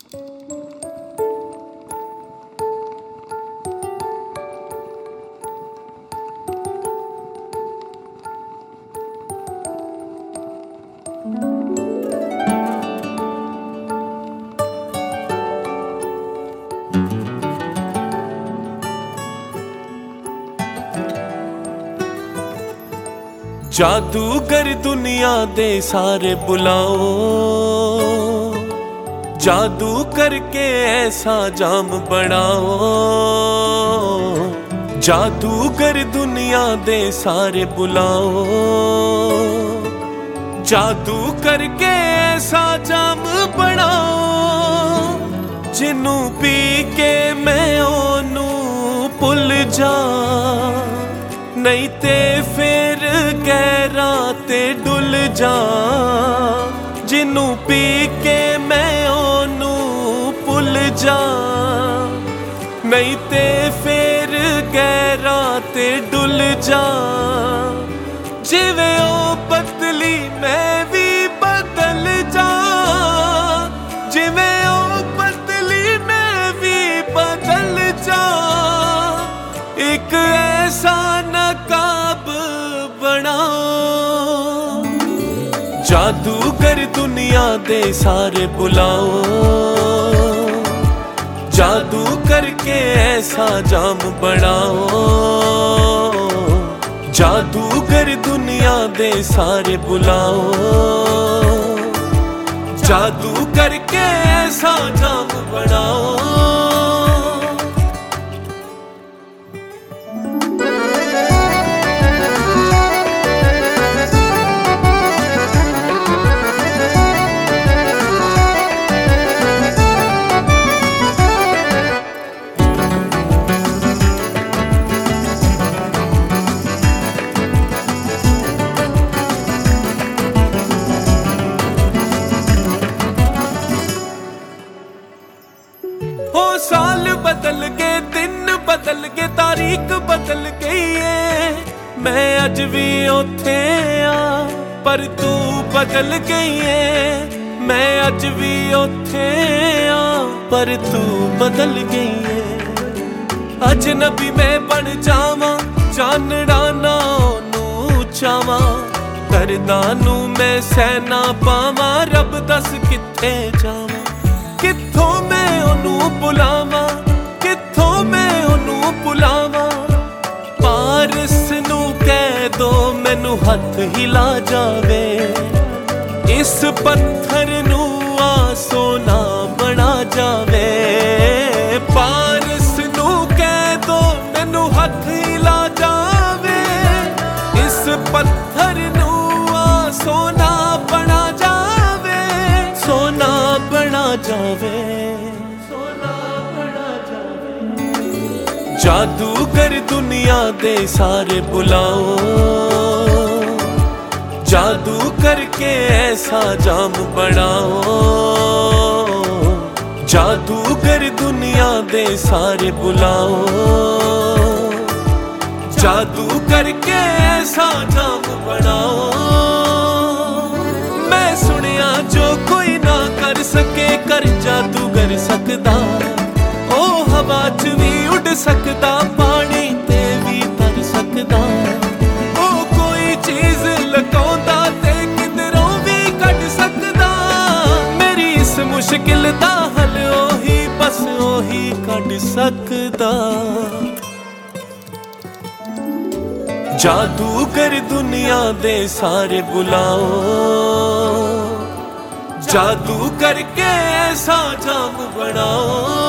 जादूगर दुनिया दे सारे बुलाओ, जादू करके ऐसा जाम बनाओ। जादूगर दुनिया दे सारे बुलाओ, जादू करके ऐसा जाम बनाओ। जिन्नू पी के मैं ओनू भुल जा, नहीं ते फिर गैरा ते डुल जा। जिन्नू पी के मैं ओनू भुल जा, नहीं ते फिर गैरा ते डुल जा। जिवें ओ बदली मैं भी बदल जा, जिवें ओ बदली मैं भी बदल जा। एक ऐसा नकाब बनाओ, जादूगर दुनिया दे सारे बुलाओ। जादू करके ऐसा जाम बनाओ, जादूगर दुनिया दे सारे बुलाओ। जादू करके ऐसा जाम बनाओ। हो साल बदल गए, दिन बदल गए, तारीख बदल गई है। मैं अज भी उथे आ पर तू बदल गई है। मैं अज भी उथे आ पर तू बदल गई है। अजनबी मैं बन जावां, जानना ना ओनू चावां। करदा नू मैं सहना पावां, रब दस कित्थे जावां। कित्थों मैं ओनू बुलावां, कित्थों मैं ओनू बुलावां। पारस नू कह दो मैनू हथ हिला जावे। इस पत्थर नू आ सोना बना जावे। पारस नू कह दो मैनू हथ हिला जावे। इस पत्थर नू आ सोना बना जावे। सोना बना जावे, सोना बना जावे। जादूगर दुनिया दे सारे बुलाओ, जादू करके ऐसा जाम बनाओ। जादूगर दुनिया दे सारे बुलाओ, जादू करके ऐसा जाम बनाओ। मैं सुनिया जो कोई ना कर सके, कर जादूगर सकदा। ओ हवा च भी उड़ सकदा, पानी ते भी तर सकदा। ओ कोई चीज लकाउंदा ते किधरों भी कढ सकदा। मेरी इस मुश्किल दा हल ओही, बस ओही कढ सकदा। जादूगर दुनिया दे सारे बुलाओ, जादू करके ऐसा जाम बनाओ।